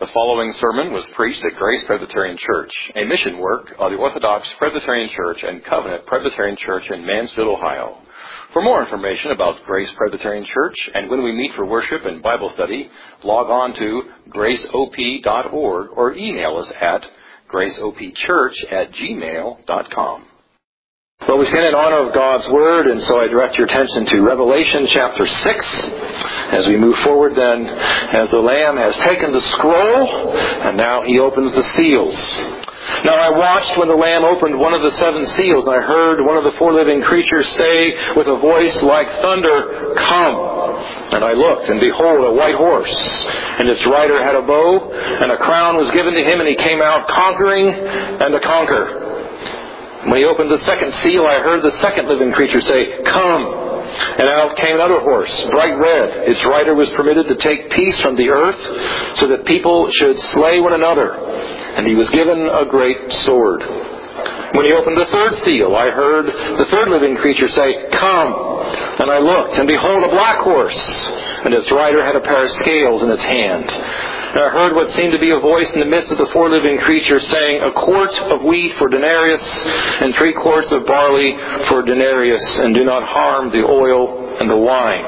The following sermon was preached at Grace Presbyterian Church, a mission work of the Orthodox Presbyterian Church and Covenant Presbyterian Church in Mansfield, Ohio. For more information about Grace Presbyterian Church and when we meet for worship and Bible study, log on to graceop.org or email us at graceopchurch@gmail.com. Well, we stand in honor of God's Word, and so I direct your attention to Revelation chapter 6. As we move forward then, as the Lamb has taken the scroll, and now He opens the seals. Now I watched when the Lamb opened one of the 7 seals, and I heard one of the 4 living creatures say with a voice like thunder, "Come!" And I looked, and behold, a white horse, and its rider had a bow, and a crown was given to him, and he came out conquering and to conquer. When he opened the 2nd seal, I heard the 2nd living creature say, "Come!" And out came another horse, bright red. Its rider was permitted to take peace from the earth, so that people should slay one another. And he was given a great sword. When he opened the 3rd seal, I heard the 3rd living creature say, "Come!" And I looked, and behold, a black horse, and its rider had a pair of scales in its hand. And I heard what seemed to be a voice in the midst of the 4 living creatures saying, "A quart of wheat for denarius, and 3 quarts of barley for denarius, and do not harm the oil and the wine."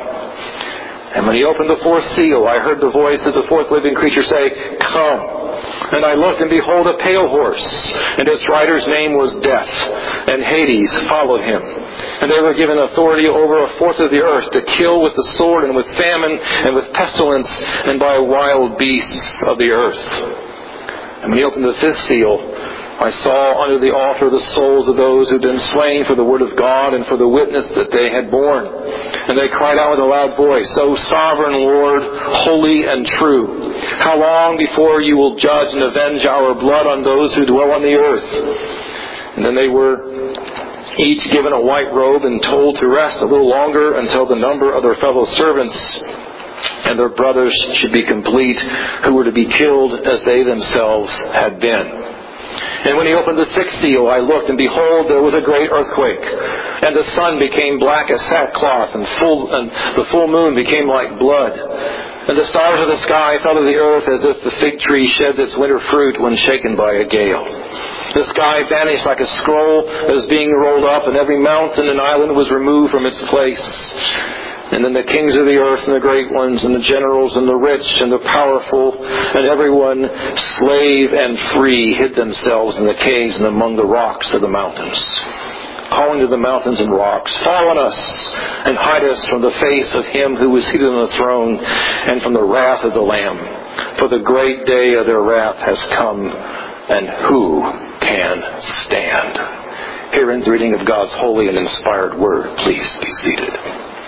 And when he opened the 4th seal, I heard the voice of the 4th living creature say, "Come!" And I looked, and behold, a pale horse, and its rider's name was Death, and Hades followed him. And they were given authority over 1/4 of the earth to kill with the sword, and with famine, and with pestilence, and by wild beasts of the earth. And when he opened the 5th seal, I saw under the altar the souls of those who had been slain for the word of God and for the witness that they had borne. And they cried out with a loud voice, "O sovereign Lord, holy and true, how long before you will judge and avenge our blood on those who dwell on the earth?" And then they were each given a white robe and told to rest a little longer until the number of their fellow servants and their brothers should be complete, who were to be killed as they themselves had been. And when he opened the 6th seal, I looked, and behold, there was a great earthquake. And the sun became black as sackcloth, and the full moon became like blood. And the stars of the sky fell to the earth as if the fig tree sheds its winter fruit when shaken by a gale. The sky vanished like a scroll that was being rolled up, and every mountain and island was removed from its place. And then the kings of the earth and the great ones and the generals and the rich and the powerful and everyone, slave and free, hid themselves in the caves and among the rocks of the mountains, calling to the mountains and rocks, "Fall on us and hide us from the face of him who is seated on the throne and from the wrath of the Lamb. For the great day of their wrath has come, and who can stand?" Here ends the reading of God's holy and inspired word. Please be seated.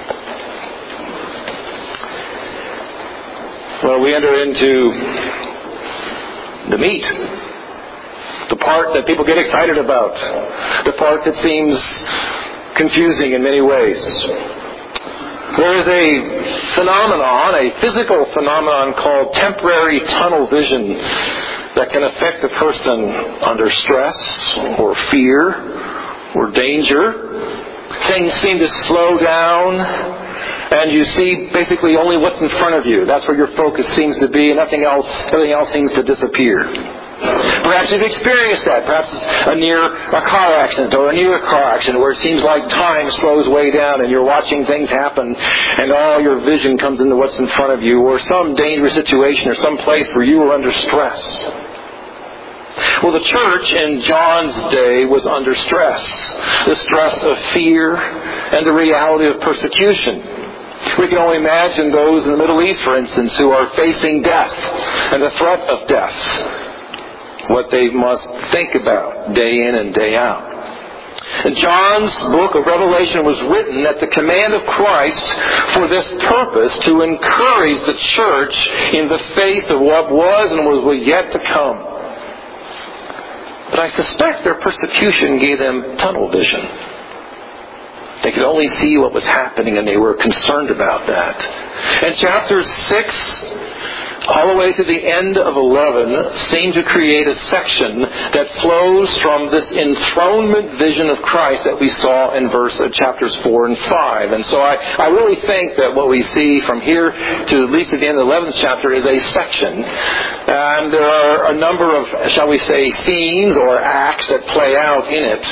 Well, we enter into the meat, the part that people get excited about, the part that seems confusing in many ways. There is a phenomenon, a physical phenomenon called temporary tunnel vision that can affect a person under stress or fear or danger. Things seem to slow down, and you see basically only what's in front of you. That's where your focus seems to be, and everything else seems to disappear. Perhaps you've experienced that. Perhaps it's near a car accident or a near car accident where it seems like time slows way down and you're watching things happen and all your vision comes into what's in front of you, or some dangerous situation or some place where you are under stress. Well, the church in John's day was under stress. The stress of fear and the reality of persecution. We can only imagine those in the Middle East, for instance, who are facing death and the threat of death. What they must think about day in and day out. And John's book of Revelation was written at the command of Christ for this purpose, to encourage the church in the face of what was and was yet to come. But I suspect their persecution gave them tunnel vision. They could only see what was happening, and they were concerned about that. In chapter 6 all the way to the end of 11, seem to create a section that flows from this enthronement vision of Christ that we saw in chapters 4 and 5. And so I really think that what we see from here to at least at the end of the 11th chapter is a section. And there are a number of, shall we say, themes or acts that play out in it.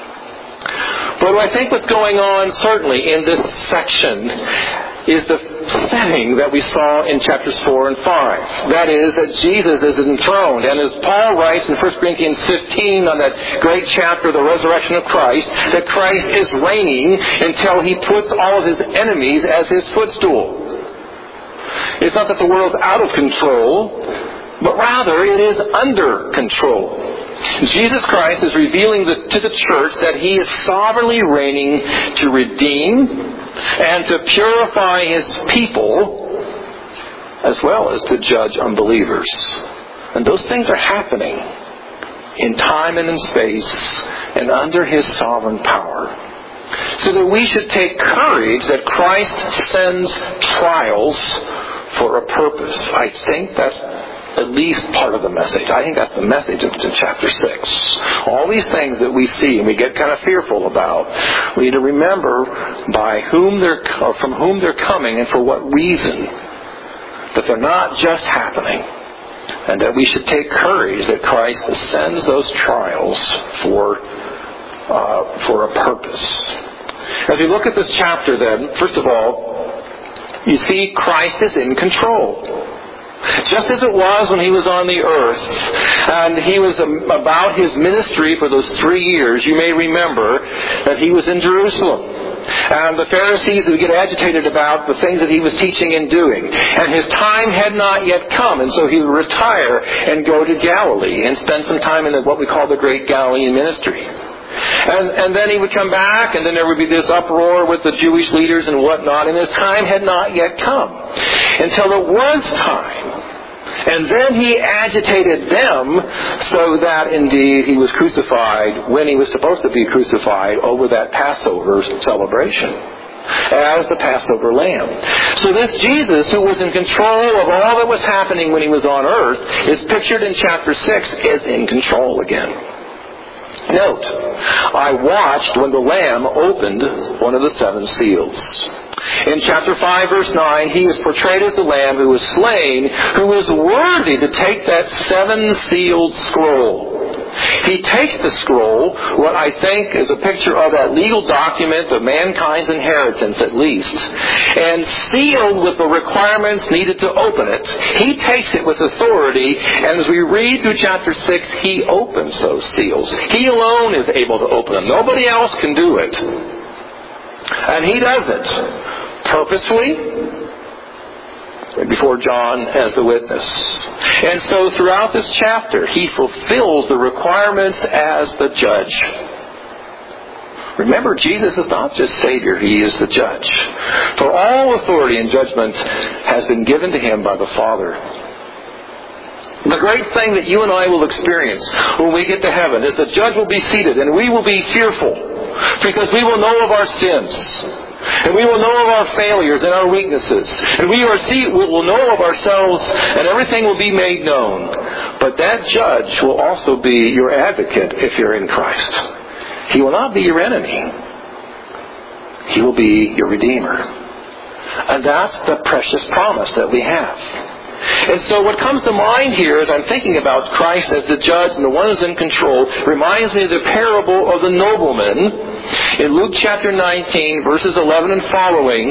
But I think what's going on certainly in this section is the setting that we saw in chapters 4 and 5. That is, that Jesus is enthroned. And as Paul writes in 1 Corinthians 15 on that great chapter, the resurrection of Christ, that Christ is reigning until he puts all of his enemies as his footstool. It's not that the world's out of control, but rather it is under control. Jesus Christ is revealing to the church that he is sovereignly reigning to redeem and to purify his people as well as to judge unbelievers. And those things are happening in time and in space and under his sovereign power. So that we should take courage that Christ sends trials for a purpose. I think that's at least part of the message. I think that's the message of chapter 6. All these things that we see and we get kind of fearful about, we need to remember from whom they're coming and for what reason. That they're not just happening. And that we should take courage that Christ sends those trials for a purpose. As we look at this chapter then, first of all, you see Christ is in control. Just as it was when he was on the earth, and he was about his ministry for those 3 years, you may remember that he was in Jerusalem. And the Pharisees would get agitated about the things that he was teaching and doing. And his time had not yet come, and so he would retire and go to Galilee and spend some time in what we call the Great Galilean Ministry. And then he would come back, and then there would be this uproar with the Jewish leaders and whatnot, and his time had not yet come. Until it was time. And then he agitated them so that indeed he was crucified when he was supposed to be crucified over that Passover celebration as the Passover lamb. So this Jesus, who was in control of all that was happening when he was on earth, is pictured in chapter 6 as in control again. Note, I watched when the Lamb opened one of the 7 seals. In chapter 5, verse 9, he is portrayed as the Lamb who was slain, who was worthy to take that 7-sealed scroll. He takes the scroll, what I think is a picture of that legal document of mankind's inheritance at least, and sealed with the requirements needed to open it. He takes it with authority, and as we read through chapter 6, he opens those seals. He alone is able to open them. Nobody else can do it. And he does it purposefully before John as the witness. And so throughout this chapter, he fulfills the requirements as the judge. Remember, Jesus is not just Savior, he is the judge. For all authority and judgment has been given to him by the Father. The great thing that you and I will experience when we get to heaven is the judge will be seated and we will be fearful because we will know of our sins. And we will know of our failures and our weaknesses. And we will know of ourselves and everything will be made known. But that judge will also be your advocate if you're in Christ. He will not be your enemy. He will be your Redeemer. And that's the precious promise that we have. And so what comes to mind here as I'm thinking about Christ as the judge and the one who's in control reminds me of the parable of the nobleman in Luke chapter 19, verses 11 and following,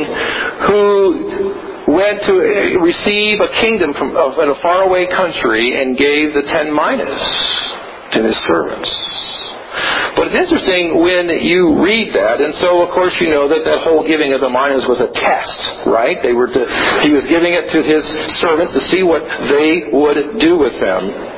who went to receive a kingdom in a faraway country and gave the 10 minas to his servants. But it's interesting when you read that, and so of course you know that whole giving of the minas was a test, right? He was giving it to his servants to see what they would do with them.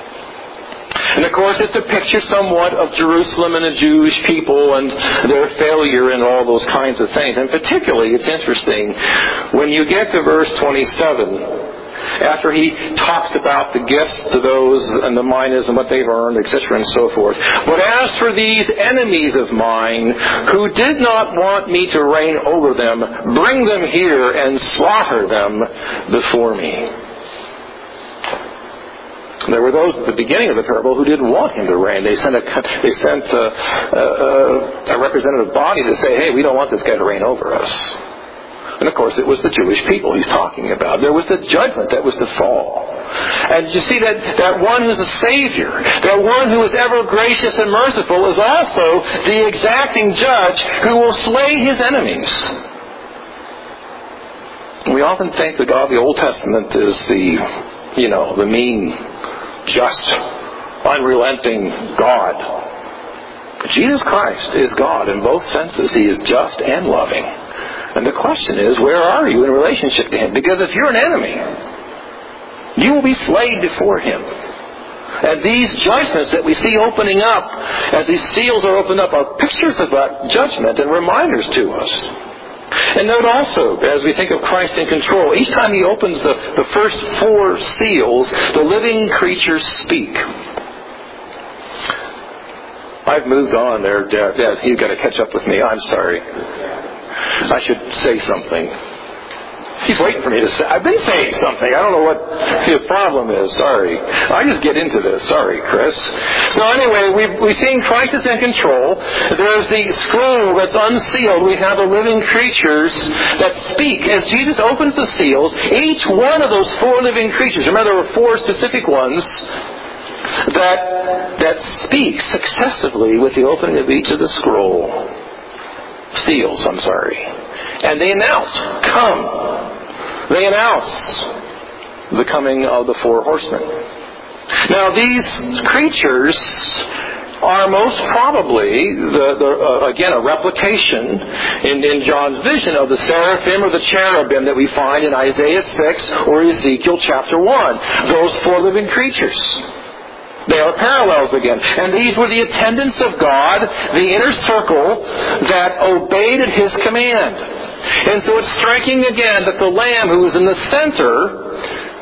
And of course it's a picture somewhat of Jerusalem and the Jewish people and their failure and all those kinds of things. And particularly it's interesting when you get to verse 27, after he talks about the gifts to those and the minas and what they've earned, etc. and so forth. But as for these enemies of mine, who did not want me to reign over them, bring them here and slaughter them before me. There were those at the beginning of the parable who didn't want him to reign. They sent a representative body to say, hey, we don't want this guy to reign over us. And of course, it was the Jewish people he's talking about. There was the judgment that was to fall. And you see that one who's a Savior, that one who is ever gracious and merciful, is also the exacting judge who will slay his enemies. We often think the God of the Old Testament is the mean, just, unrelenting God. But Jesus Christ is God in both senses. He is just and loving. And the question is, where are you in relationship to Him? Because if you're an enemy, you will be slayed before Him. And these judgments that we see opening up, as these seals are opened up, are pictures of that judgment and reminders to us. And note also, as we think of Christ in control, each time He opens the first 4 seals, the living creatures speak. I've moved on there, Dad. You've got to catch up with me. I'm sorry. I should say something. He's waiting for me to say. I've been saying something. I don't know what his problem is. Sorry. I just get into this. Sorry, Chris. So anyway, we've seen Christ is in control. There's the scroll that's unsealed. We have the living creatures that speak. As Jesus opens the seals, each one of those 4 living creatures, remember there were 4 specific ones, that speak successively with the opening of each of the seals, and they announce, come. They announce the coming of the 4 horsemen. Now these creatures are most probably, again, a replication in John's vision of the seraphim or the cherubim that we find in Isaiah 6 or Ezekiel chapter 1. Those 4 living creatures. They are parallels again. And these were the attendants of God, the inner circle that obeyed at His command. And so it's striking again that the Lamb who is in the center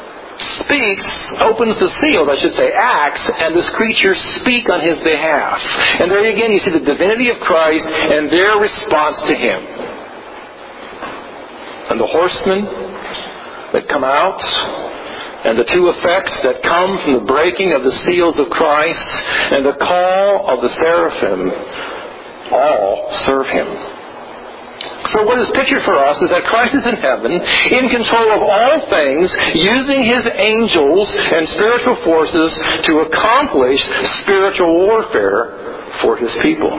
opens the seals, acts, and these creatures speak on His behalf. And there again you see the divinity of Christ and their response to Him. And the horsemen that come out, and the 2 effects that come from the breaking of the seals of Christ and the call of the seraphim all serve Him. So what is pictured for us is that Christ is in heaven, in control of all things, using His angels and spiritual forces to accomplish spiritual warfare for His people.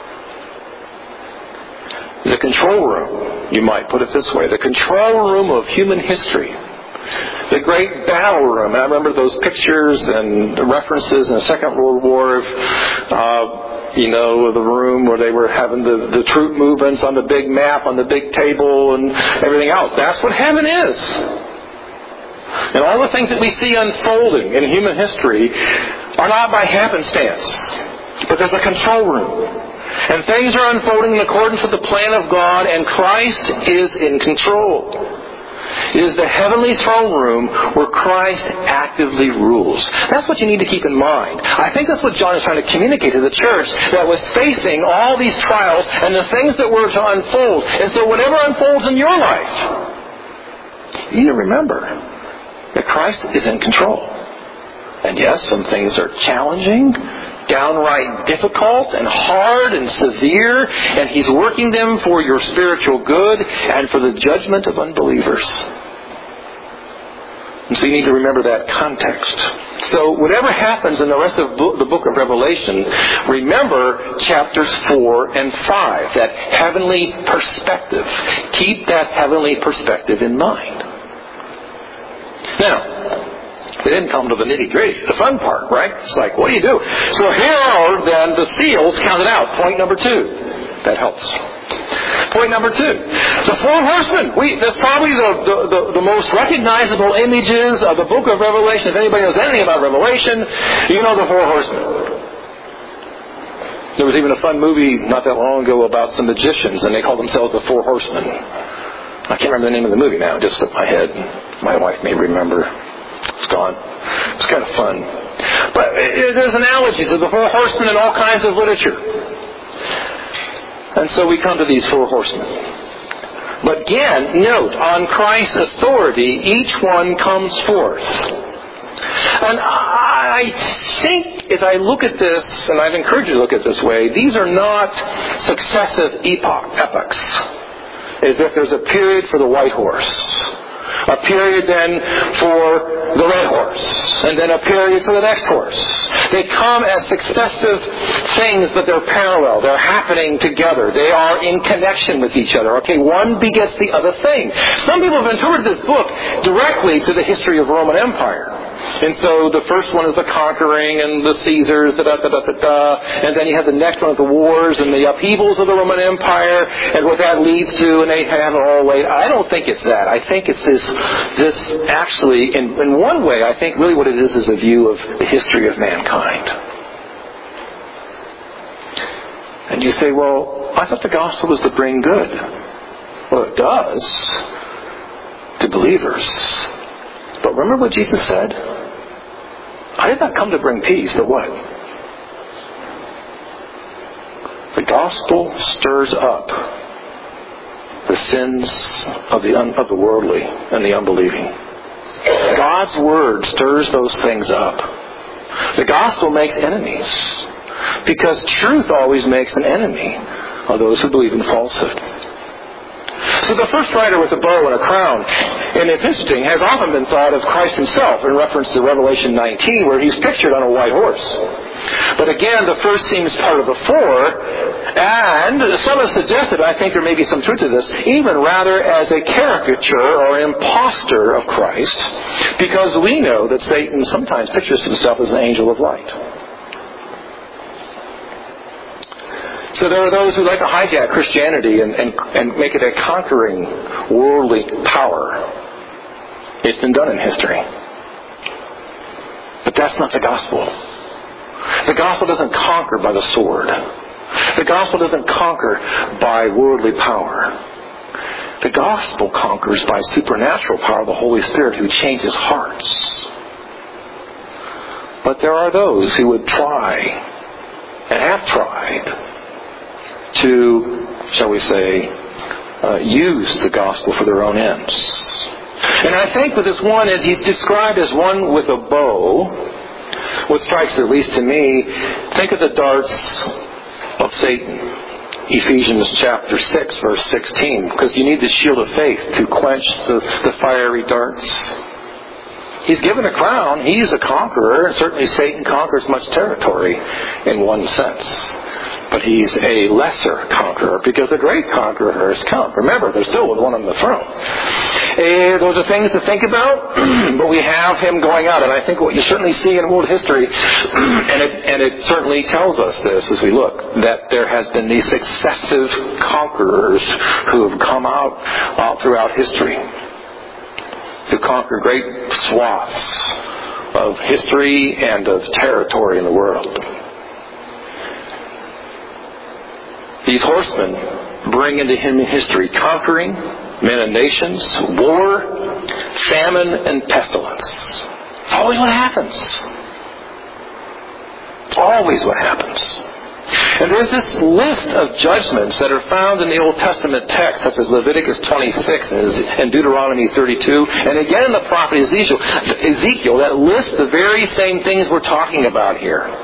The control room, you might put it this way, the control room of human history. The great battle room. And I remember those pictures and references in the Second World War of, the room where they were having the troop movements on the big map, on the big table, and everything else. That's what heaven is. And all the things that we see unfolding in human history are not by happenstance, but there's a control room. And things are unfolding in accordance with the plan of God, and Christ is in control. It is the heavenly throne room where Christ actively rules. That's what you need to keep in mind. I think that's what John is trying to communicate to the church that was facing all these trials and the things that were to unfold. And so whatever unfolds in your life, you need to remember that Christ is in control. And yes, some things are challenging, downright difficult and hard and severe, and He's working them for your spiritual good and for the judgment of unbelievers. And so you need to remember that context. So whatever happens in the rest of the book of Revelation, remember chapters 4 and 5, that heavenly perspective. Keep that heavenly perspective in mind. Now, they didn't come to the nitty-gritty, the fun part, right? It's like, what do you do? So here are then the seals counted out. Point number 2. That helps. Point number 2. The 4 horsemen. That's probably the most recognizable images of the book of Revelation. If anybody knows anything about Revelation, you know the 4 horsemen. There was even a fun movie not that long ago about some magicians, and they called themselves the 4 horsemen. I can't remember the name of the movie now. It just slipped my head. My wife may remember. It's gone. It's kind of fun. But there's analogies of the 4 horsemen in all kinds of literature. And so we come to these 4 horsemen. But again, note, on Christ's authority, each one comes forth. And I think as I look at this, and I'd encourage you to look at it this way, these are not successive epochs. As if there's a period for the white horse, a period then for the red horse, and then a period for the next horse. They come as successive things, but they're parallel. They're happening together. They are in connection with each other. Okay, one begets the other thing. Some people have interpreted this book directly to the history of Roman Empire. And so the first one is the conquering and the Caesars, and then you have the next one of the wars and the upheavals of the Roman Empire, and what that leads to, and they have it all laid. I don't think it's that. I think it's this actually, in one way, I think really what it is a view of the history of mankind. And you say, well, I thought the gospel was to bring good. Well, it does to believers. But remember what Jesus said? I did not come to bring peace, but what? The gospel stirs up the sins of the worldly and the unbelieving. God's word stirs those things up. The gospel makes enemies, because truth always makes an enemy of those who believe in falsehood. So the first rider with a bow and a crown, and it's interesting, has often been thought of Christ himself in reference to Revelation 19, where he's pictured on a white horse. But again, the first seems part of the four, and some have suggested, I think there may be some truth to this, even rather as a caricature or impostor of Christ, because we know that Satan sometimes pictures himself as an angel of light. So there are those who like to hijack Christianity and make it a conquering worldly power. It's been done in history. But that's not the gospel. The gospel doesn't conquer by the sword. The gospel doesn't conquer by worldly power. The gospel conquers by supernatural power of the Holy Spirit who changes hearts. But there are those who would try, and have tried, to, shall we say, use the gospel for their own ends. And I think with this one, as he's described as one with a bow, what strikes, at least to me, think of the darts of Satan. Ephesians chapter 6, verse 16, because you need the shield of faith to quench the fiery darts. He's given a crown. He's a conqueror, and certainly Satan conquers much territory in one sense. But he's a lesser conqueror, because the great conqueror has come. Remember, there's still one on the throne. Those are things to think about, but we have him going out. And I think what you certainly see in world history, and it certainly tells us this as we look, that there has been these successive conquerors who have come out throughout history to conquer great swaths of history and of territory in the world. These horsemen bring into him history conquering, men and nations, war, famine, and pestilence. It's always what happens. It's always what happens. And there's this list of judgments that are found in the Old Testament text, such as Leviticus 26 and Deuteronomy 32, and again in the prophet Ezekiel, that lists the very same things we're talking about here.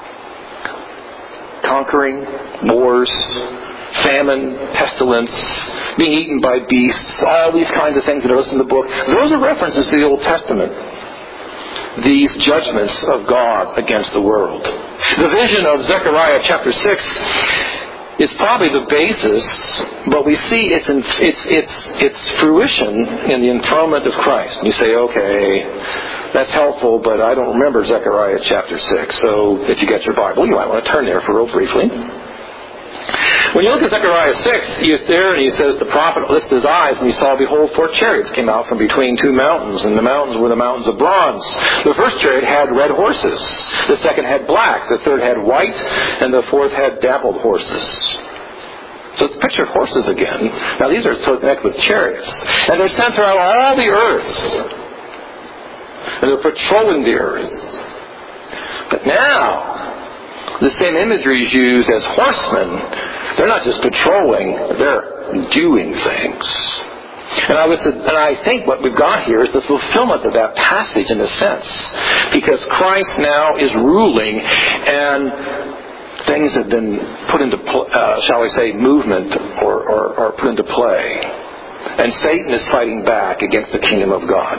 Conquering, wars, famine, pestilence, being eaten by beasts, all these kinds of things that are listed in the book. Those are references to the Old Testament. These judgments of God against the world. The vision of Zechariah chapter 6 is probably the basis, but we see its fruition in the enthronement of Christ. And you say, okay, that's helpful, but I don't remember Zechariah chapter 6. So if you get your Bible, you might want to turn there for real briefly. When you look at Zechariah 6, he is there and he says, the prophet lifted his eyes and he saw, behold, 4 chariots came out from between 2 mountains, and the mountains were the mountains of bronze. The first chariot had red horses. The second had black. The third had white. And the fourth had dappled horses. So it's a picture of horses again. Now these are so connected with chariots. And they're sent throughout all the earth. And they're patrolling the earth. But now, the same imagery is used as horsemen. They're not just patrolling, they're doing things. And I think what we've got here is the fulfillment of that passage in a sense. Because Christ now is ruling, and things have been put into, shall we say, movement or put into play. And Satan is fighting back against the kingdom of God.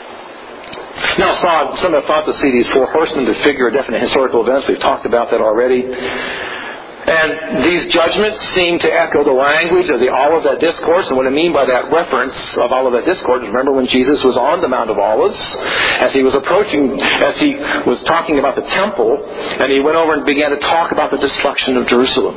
Now, some have thought to see these four horsemen to figure definite historical events. We've talked about that already. And these judgments seem to echo the language of the Olivet Discourse. And what I mean by that reference of Olivet Discourse, remember when Jesus was on the Mount of Olives, as he was talking about the temple, and he went over and began to talk about the destruction of Jerusalem.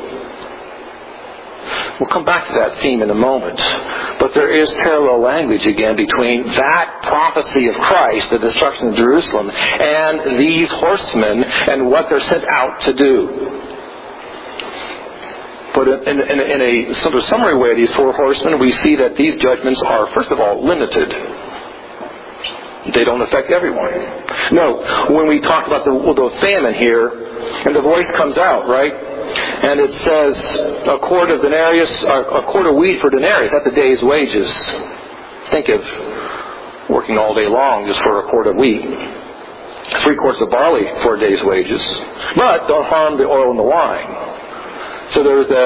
We'll come back to that theme in a moment. But there is parallel language again between that prophecy of Christ, the destruction of Jerusalem, and these horsemen and what they're sent out to do. But in a sort of summary way, these four horsemen, we see that these judgments are, first of all, limited. They don't affect everyone. No, when we talk about the famine here, and the voice comes out, right? And it says, a quart of wheat for denarius. That's a day's wages. Think of working all day long just for a quart of wheat. 3 quarts of barley for a day's wages. But don't harm the oil and the wine. So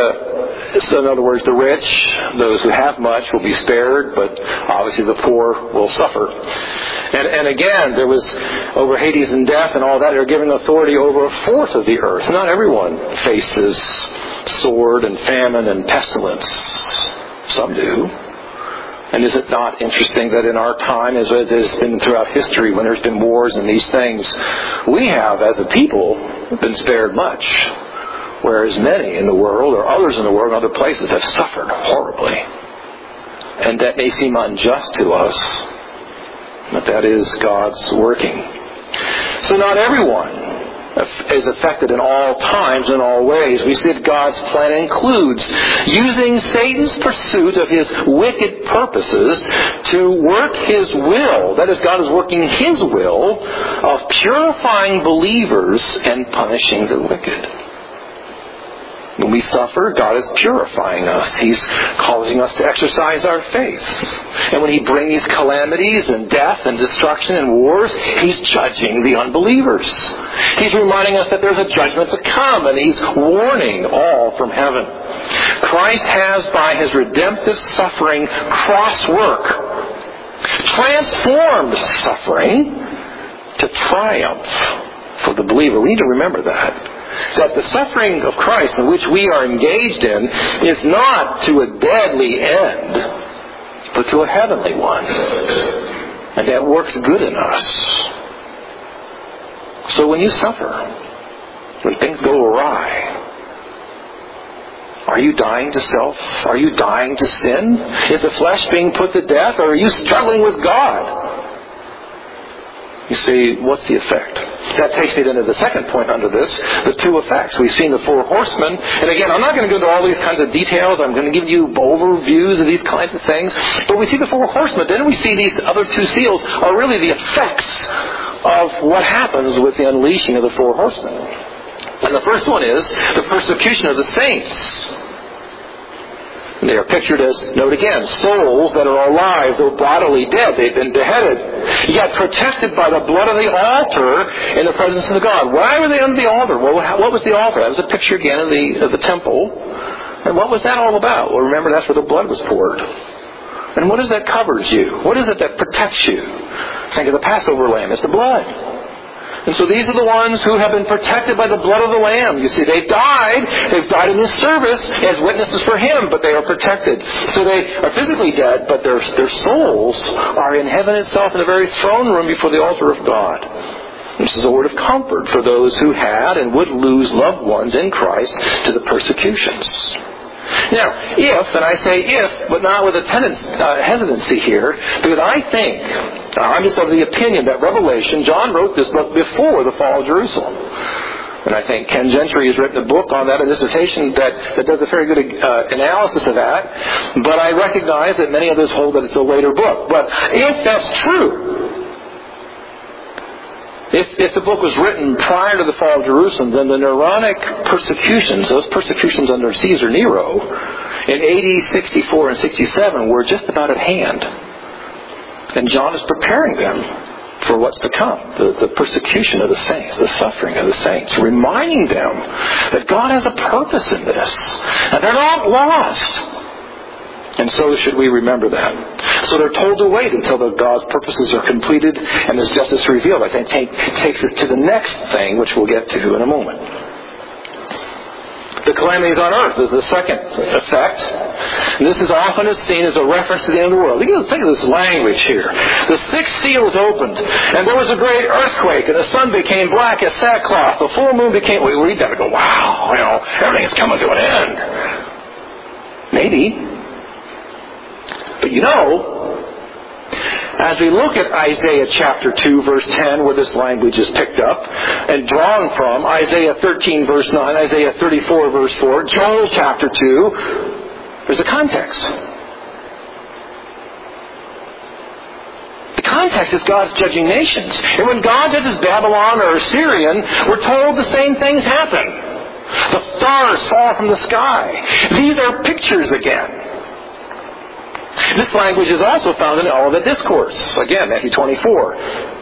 in other words, the rich, those who have much, will be spared, but obviously the poor will suffer. And again, there was over Hades and death and all that, they're given authority over a fourth of the earth. Not everyone faces sword and famine and pestilence. Some do. And is it not interesting that in our time, as it has been throughout history, when there's been wars and these things, we have, as a people, been spared much. Whereas many in the world, or others in the world, and other places, have suffered horribly. And that may seem unjust to us, but that is God's working. So not everyone is affected in all times, in all ways. We see that God's plan includes using Satan's pursuit of his wicked purposes to work his will. That is, God is working his will of purifying believers and punishing the wicked. When we suffer, God is purifying us. He's causing us to exercise our faith. And when He brings calamities and death and destruction and wars, He's judging the unbelievers. He's reminding us that there's a judgment to come, and He's warning all from heaven. Christ has, by His redemptive suffering, cross work, transformed suffering to triumph for the believer. We need to remember that the suffering of Christ in which we are engaged in is not to a deadly end, but to a heavenly one. And that works good in us. So when you suffer, when things go awry, are you dying to self? Are you dying to sin? Is the flesh being put to death? Or are you struggling with God? You see, what's the effect? That takes me then to the second point under this, the two effects. We've seen the four horsemen. And again, I'm not going to go into all these kinds of details. I'm going to give you overviews of these kinds of things. But we see the four horsemen. Then we see these other two seals are really the effects of what happens with the unleashing of the four horsemen. And the first one is the persecution of the saints. They are pictured as, note again, souls that are alive, though bodily dead. They've been beheaded, yet protected by the blood of the altar in the presence of God. Why were they under the altar? Well, what was the altar? That was a picture again of the temple. And what was that all about? Well, remember, that's where the blood was poured. And what is that covers you? What is it that protects you? Think of the Passover lamb. It's the blood. And so these are the ones who have been protected by the blood of the Lamb. You see, they've died in His service as witnesses for Him, but they are protected. So they are physically dead, but their souls are in heaven itself in the very throne room before the altar of God. This is a word of comfort for those who had and would lose loved ones in Christ to the persecutions. Now, if, and I say if, but not with a hesitancy here, because I think, I'm just of the opinion that Revelation, John wrote this book before the fall of Jerusalem. And I think Ken Gentry has written a book on that, a dissertation that does a very good analysis of that. But I recognize that many others hold that it's a later book. But if that's true, If the book was written prior to the fall of Jerusalem, then the Neronic persecutions, those persecutions under Caesar Nero, in AD 64 and 67 were just about at hand. And John is preparing them for what's to come, the persecution of the saints, the suffering of the saints, reminding them that God has a purpose in this, and they're not lost. And so should we remember that. So they're told to wait until God's purposes are completed and His justice revealed. I think takes us to the next thing, which we'll get to in a moment. The calamities on earth is the second effect. And this is often seen as a reference to the end of the world. Think of this language here. The sixth seal is opened, and there was a great earthquake, and the sun became black as sackcloth. The full moon became... We read that and go, wow, everything's coming to an end. Maybe. But as we look at Isaiah chapter 2, verse 10, where this language is picked up and drawn from, Isaiah 13, verse 9, Isaiah 34, verse 4, Joel chapter 2, there's a context. The context is God's judging nations. And when God judges Babylon or Assyrian, we're told the same things happen. The stars fall from the sky. These are pictures again. This language is also found in Olivet Discourse. Again, Matthew 24.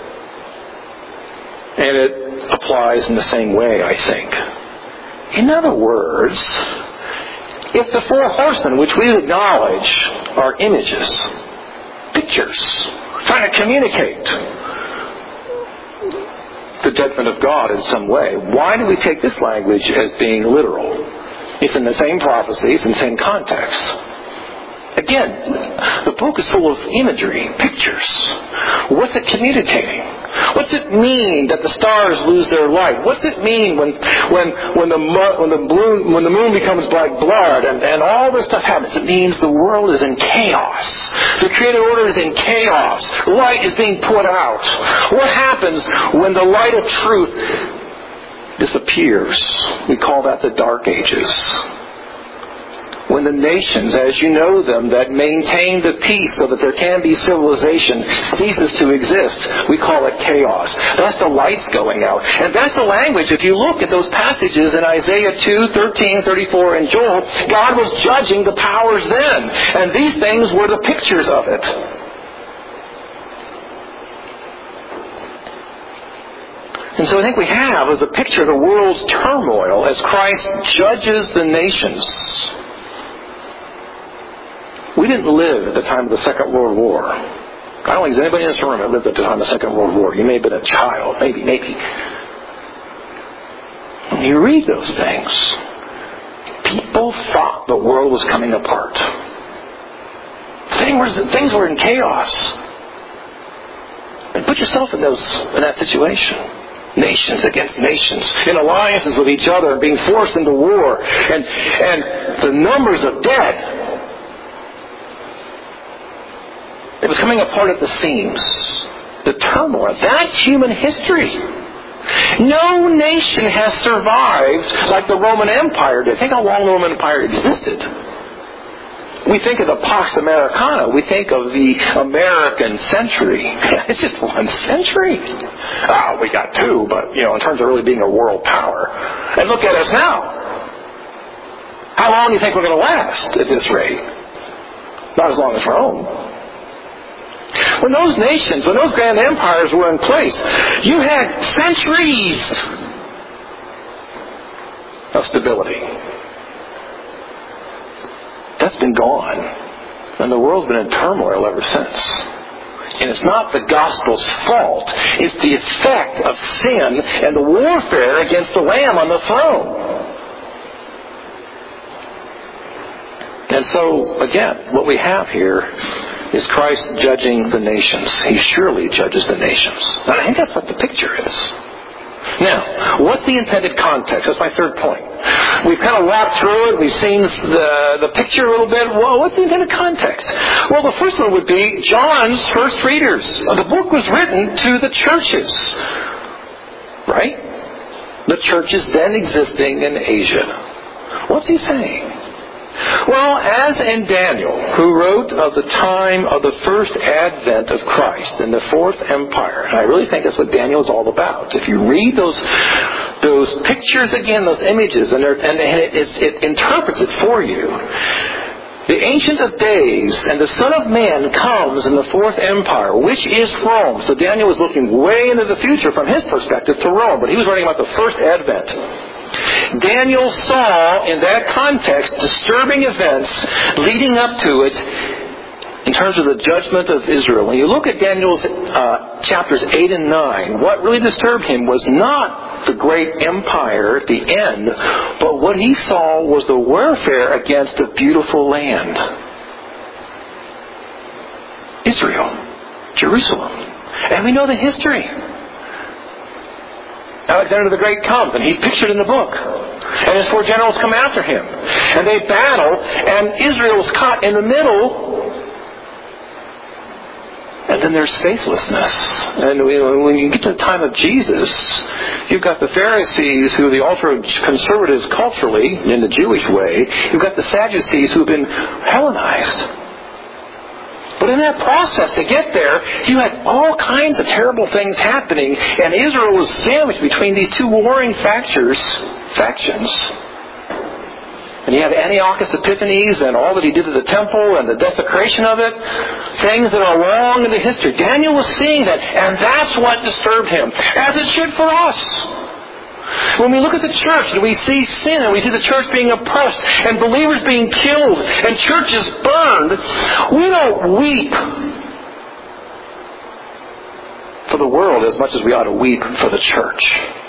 And it applies in the same way, I think. In other words, if the four horsemen, which we acknowledge are images, pictures, trying to communicate the judgment of God in some way, why do we take this language as being literal? It's in the same prophecy, it's in the same context. Again, the book is full of imagery, pictures. What's it communicating? What's it mean that the stars lose their light? What's it mean when the moon becomes like blood and all this stuff happens? It means the world is in chaos. The created order is in chaos. Light is being put out. What happens when the light of truth disappears? We call that the Dark Ages. When the nations, as you know them, that maintain the peace so that there can be civilization, ceases to exist, we call it chaos. That's the lights going out. And that's the language. If you look at those passages in Isaiah 2, 13, 34, and Joel, God was judging the powers then. And these things were the pictures of it. And so I think we have as a picture of the world's turmoil as Christ judges the nations. We didn't live at the time of the Second World War. I don't think there's anybody in this room that lived at the time of the Second World War. You may have been a child. Maybe. When you read those things, people thought the world was coming apart. Things were in chaos. And put yourself in that situation. Nations against nations, in alliances with each other, and being forced into war, and the numbers of dead. It was coming apart at the seams. The turmoil. That's human history. No nation has survived like the Roman Empire did. Think how long the Roman Empire existed. We think of the Pax Americana. We think of the American century. It's just one century. We got two, but, in terms of really being a world power. And look at us now. How long do you think we're going to last at this rate? Not as long as Rome. When those grand empires were in place, you had centuries of stability. That's been gone. And the world's been in turmoil ever since. And it's not the gospel's fault. It's the effect of sin and the warfare against the Lamb on the throne. And so, again, what we have here is Christ judging the nations. He surely judges the nations. And I think that's what the picture is. Now, what's the intended context? That's my third point. We've kind of walked through it. We've seen the picture a little bit. Well, what's the intended context? Well, the first one would be John's first readers. The book was written to the churches. Right? The churches then existing in Asia. What's he saying? Well, as in Daniel, who wrote of the time of the first advent of Christ in the Fourth Empire, and I really think that's what Daniel is all about. If you read those pictures again, those images, and it interprets it for you. The Ancient of Days and the Son of Man comes in the Fourth Empire, which is Rome. So Daniel was looking way into the future from his perspective to Rome, but he was writing about the first advent. Daniel saw in that context disturbing events leading up to it in terms of the judgment of Israel. When you look at Daniel's chapters 8 and 9, what really disturbed him was not the great empire at the end, but what he saw was the warfare against a beautiful land. Israel, Jerusalem. And we know the history. Alexander the Great comes, and he's pictured in the book. And his 4 generals come after him. And they battle, and Israel's caught in the middle. And then there's faithlessness. And when you get to the time of Jesus, you've got the Pharisees who are the ultra-conservatives culturally, in the Jewish way. You've got the Sadducees who have been Hellenized. But in that process to get there, you had all kinds of terrible things happening, and Israel was sandwiched between these two warring factions. And you have Antiochus Epiphanes and all that he did to the temple and the desecration of it. Things that are long in the history. Daniel was seeing that, and that's what disturbed him. As it should for us. When we look at the church and we see sin and we see the church being oppressed and believers being killed and churches burned, we don't weep for the world as much as we ought to weep for the church.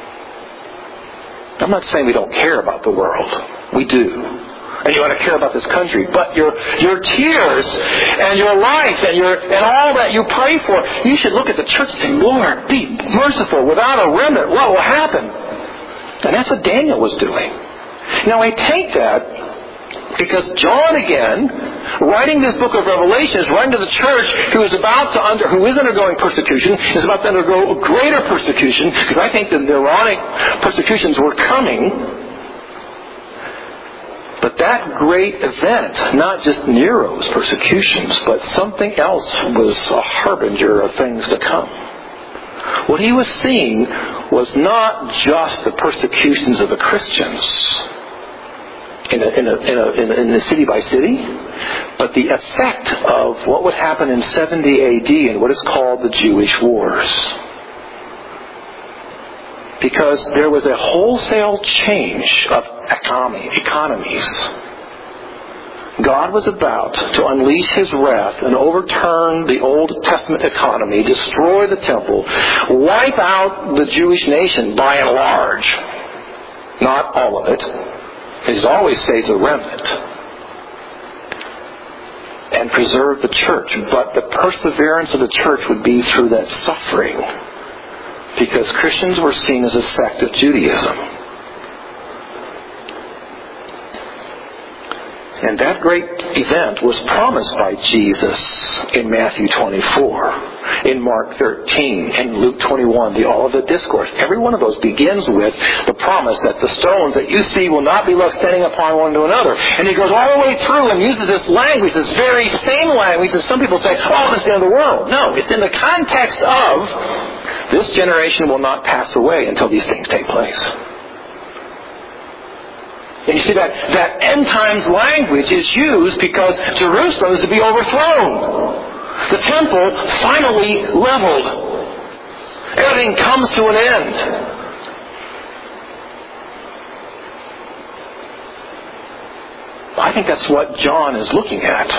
I'm not saying we don't care about the world. We do. And you ought to care about this country. But your tears and your life and all that you pray for, you should look at the church and say, Lord, be merciful. Without a remnant, what will happen? And that's what Daniel was doing. Now I take that because John, again, writing this book of Revelation, is writing to the church who is undergoing persecution, is about to undergo greater persecution, because I think the Neronic persecutions were coming. But that great event, not just Nero's persecutions, but something else was a harbinger of things to come. What he was seeing was not just the persecutions of the Christians in the city by city, but the effect of what would happen in 70 AD in what is called the Jewish Wars. Because there was a wholesale change of economies. God was about to unleash His wrath and overturn the Old Testament economy, destroy the temple, wipe out the Jewish nation by and large. Not all of it. He's always saves a remnant. And preserve the church. But the perseverance of the church would be through that suffering. Because Christians were seen as a sect of Judaism. And that great event was promised by Jesus in Matthew 24, in Mark 13, in Luke 21, the Olivet Discourse. Every one of those begins with the promise that the stones that you see will not be left standing upon one to another. And he goes all the way through and uses this language, this very same language that some people say, oh, it's the end of the world. No, it's in the context of this generation will not pass away until these things take place. And you see that end times language is used because Jerusalem is to be overthrown. The temple finally leveled. Everything comes to an end. I think that's what John is looking at.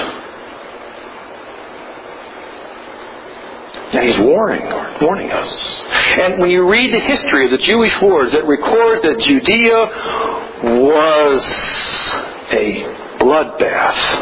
And he's warning us. And when you read the history of the Jewish wars, it records that Judea was a bloodbath.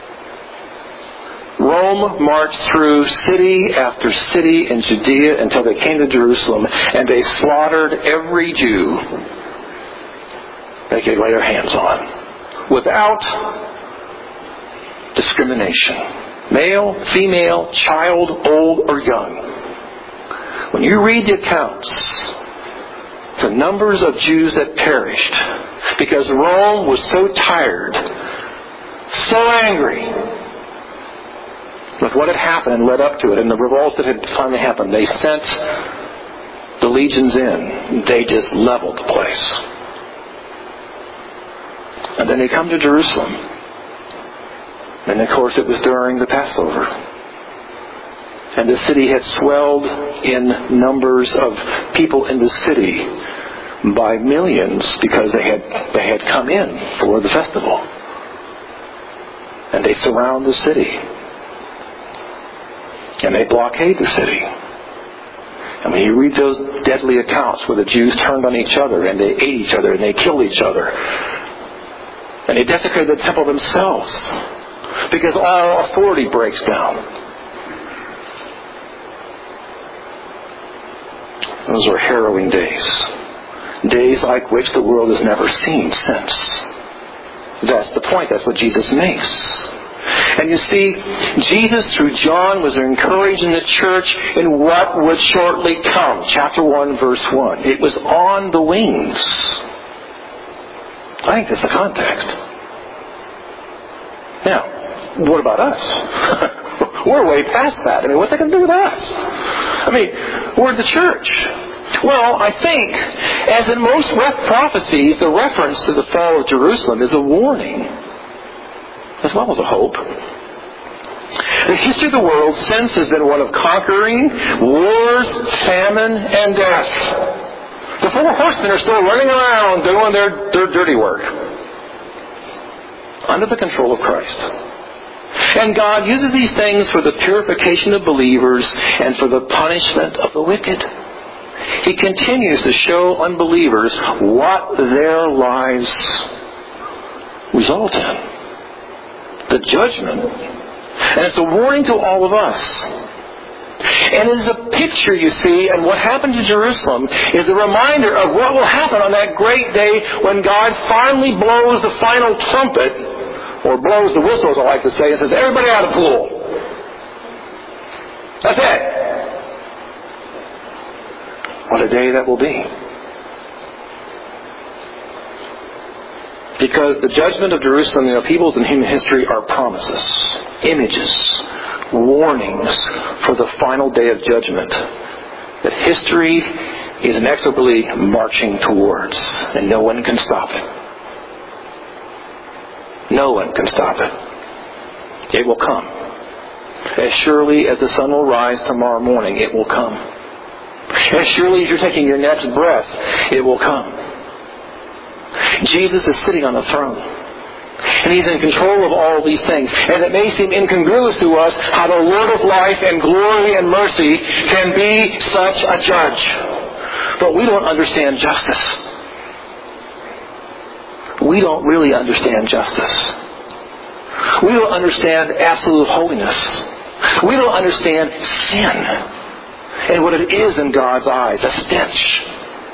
Rome marched through city after city in Judea until they came to Jerusalem, and they slaughtered every Jew they could lay their hands on, without discrimination. Male, female, child, old, or young. When you read the accounts, the numbers of Jews that perished, because Rome was so tired so angry with what had happened and led up to it and the revolts that had finally happened, they sent the legions in. They just leveled the place. And then they come to Jerusalem. And of course it was during the Passover. And the city had swelled in numbers of people in the city by millions because they had come in for the festival. And they surround the city. And they blockade the city. And when you read those deadly accounts where the Jews turned on each other and they ate each other and they killed each other. And they desecrated the temple themselves. Because all authority breaks down. Those were harrowing days. Days like which the world has never seen since. That's the point. That's what Jesus makes. And you see, Jesus through John was encouraging the church in what would shortly come. Chapter 1, verse 1. It was on the wings. I think that's the context. Now, what about us? We're way past that. I mean, what's that going to do with us? I mean, we're the church. Well, I think, as in most prophecies, the reference to the fall of Jerusalem is a warning, as well as a hope. The history of the world since has been one of conquering, wars, famine, and death. The four horsemen are still running around doing their dirty work, under the control of Christ. And God uses these things for the purification of believers and for the punishment of the wicked. He continues to show unbelievers what their lives result in. The judgment. And it's a warning to all of us. And it is a picture, you see, and what happened to Jerusalem is a reminder of what will happen on that great day when God finally blows the final trumpet, or blows the whistle, as I like to say, and says, everybody out of the pool. That's it. What a day that will be. Because the judgment of Jerusalem and the peoples in human history are promises, images, warnings for the final day of judgment that history is inexorably marching towards, and no one can stop it. No one can stop it. It will come. As surely as the sun will rise tomorrow morning, it will come. As surely as you're taking your next breath, it will come. Jesus is sitting on the throne. And He's in control of all these things. And it may seem incongruous to us how the Lord of life and glory and mercy can be such a judge. But we don't understand justice. We don't really understand justice. We don't understand absolute holiness. We don't understand sin and what it is in God's eyes, a stench.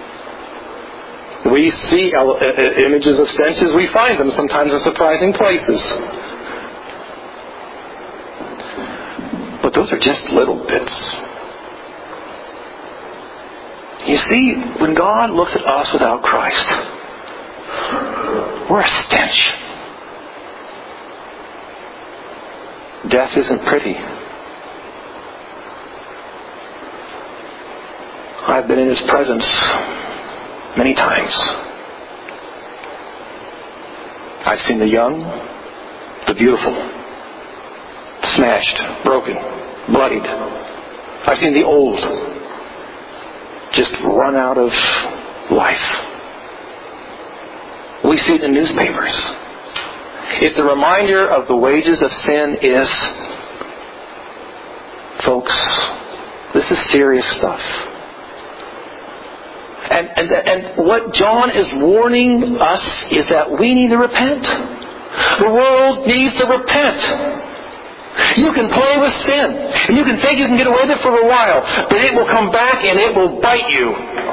We see images of stenches. We find them sometimes in surprising places. But those are just little bits. You see, when God looks at us without Christ, we're a stench. Death isn't pretty. I've been in His presence many times. I've seen the young, the beautiful, smashed, broken, bloodied. I've seen the old just run out of life. We see it in newspapers. It's a reminder of the wages of sin is, folks, this is serious stuff. And what John is warning us is that we need to repent. The world needs to repent. You can play with sin, and you can think you can get away with it for a while, but it will come back and it will bite you.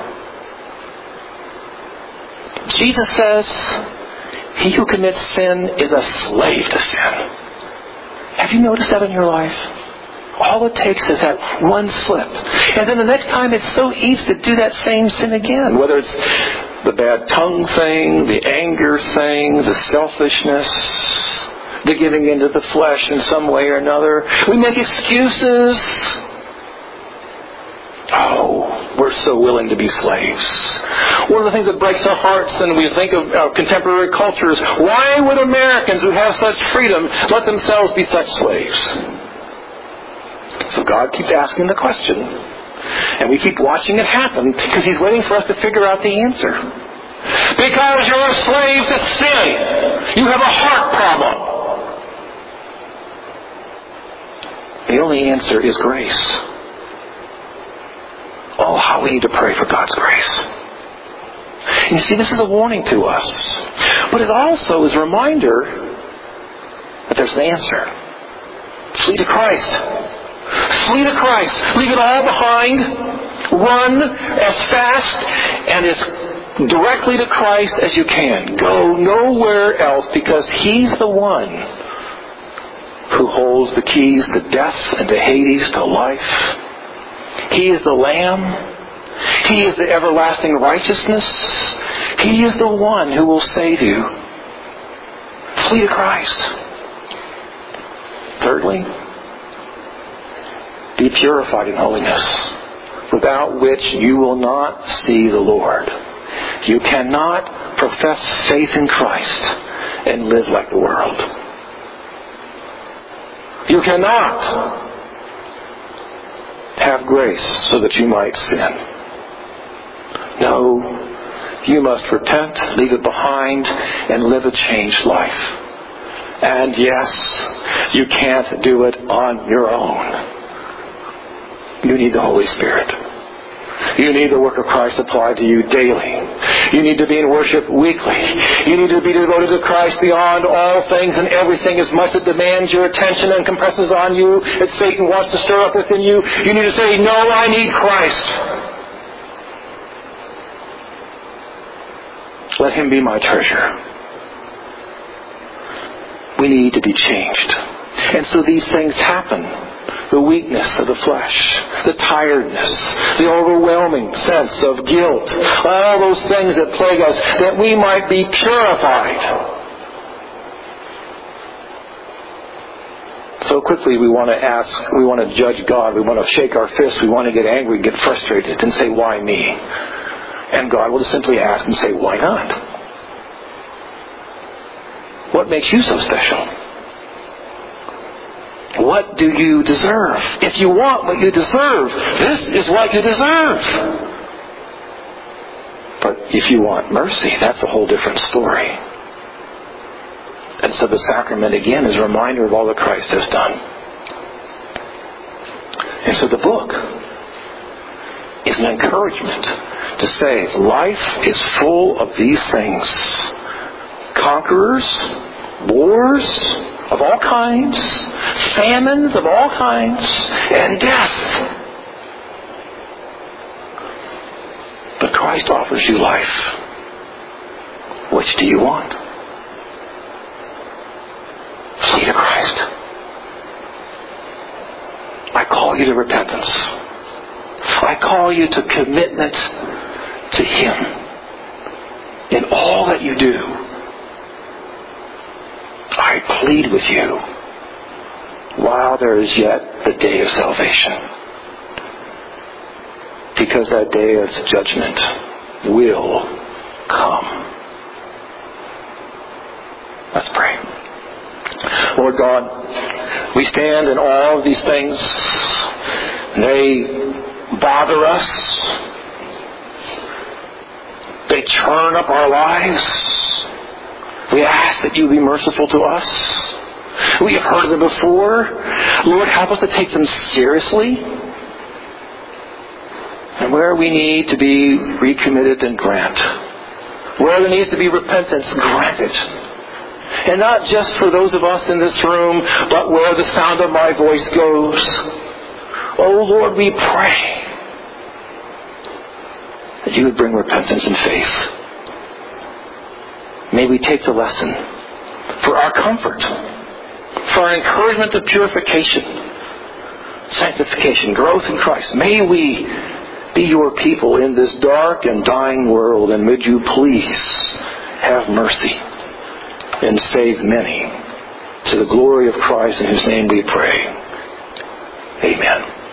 Jesus says, he who commits sin is a slave to sin. Have you noticed that in your life? All it takes is that one slip. And then the next time it's so easy to do that same sin again. Whether it's the bad tongue thing, the anger thing, the selfishness. the giving into the flesh in some way or another. We make excuses. Oh, we're so willing to be slaves. One of the things that breaks our hearts, and we think of our contemporary cultures, why would Americans who have such freedom let themselves be such slaves? So God keeps asking the question, and we keep watching it happen because He's waiting for us to figure out the answer. Because you're a slave to sin. You have a heart problem. The only answer is grace. Oh, how we need to pray for God's grace. You see, this is a warning to us. But it also is a reminder that there's an answer. Flee to Christ. Flee to Christ. Leave it all behind. Run as fast and as directly to Christ as you can. Go nowhere else, because He's the one who holds the keys to death and to Hades, to life. He is the Lamb. He is the everlasting righteousness. He is the one who will save you. Flee to Christ. Thirdly, be purified in holiness, without which you will not see the Lord. You cannot profess faith in Christ and live like the world. You cannot have grace so that you might sin. No, you must repent, leave it behind, and live a changed life. And yes, you can't do it on your own. You need the Holy Spirit. You need the work of Christ applied to you daily. You need to be in worship weekly. You need to be devoted to Christ beyond all things and everything, as much as it demands your attention and compresses on you that Satan wants to stir up within you. You need to say, no, I need Christ. Let Him be my treasure. We need to be changed. And so these things happen. The weakness of the flesh, the tiredness, the overwhelming sense of guilt, all those things that plague us, that we might be purified. So quickly we want to judge God, we want to shake our fists, we want to get angry, get frustrated, and say, why me? And God will just simply ask and say, why not? What makes you so special? What do you deserve? If you want what you deserve, this is what you deserve. But if you want mercy, that's a whole different story. And so the sacrament, again, is a reminder of all that Christ has done. And so the book is an encouragement to say life is full of these things. Conquerors, wars of all kinds, famines of all kinds, and death. But Christ offers you life. Which do you want? Flee to Christ. I call you to repentance. I call you to commitment to Him in all that you do. I plead with you while there is yet the day of salvation. Because that day of judgment will come. Let's pray. Lord God, we stand in all of these things. They bother us. They churn up our lives. We ask that you be merciful to us. We have heard of them before. Lord, help us to take them seriously. And where we need to be recommitted, then grant. Where there needs to be repentance, grant it. And not just for those of us in this room, but where the sound of my voice goes. Oh Lord, we pray that you would bring repentance and faith. May we take the lesson for our comfort, for our encouragement of purification, sanctification, growth in Christ. May we be your people in this dark and dying world, and would you please have mercy and save many to the glory of Christ, in whose name we pray. Amen.